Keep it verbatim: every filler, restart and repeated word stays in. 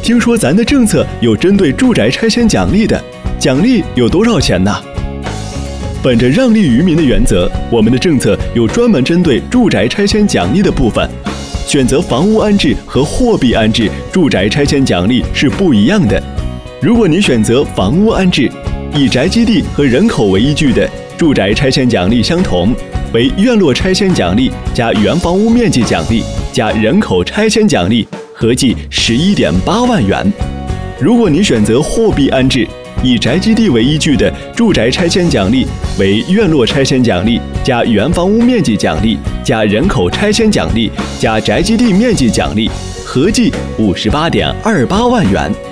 听说咱的政策有针对住宅拆迁奖励的，奖励有多少钱呢？本着让利于民的原则，我们的政策有专门针对住宅拆迁奖励的部分。选择房屋安置和货币安置住宅拆迁奖励是不一样的。如果你选择房屋安置，以宅基地和人口为依据的住宅拆迁奖励相同，为院落拆迁奖励加原房屋面积奖励加人口拆迁奖励，合计十一点八万元。如果你选择货币安置，以宅基地为依据的住宅拆迁奖励为院落拆迁奖励加原房屋面积奖励加人口拆迁奖励加宅基地面积奖励，合计五十八点二八万元。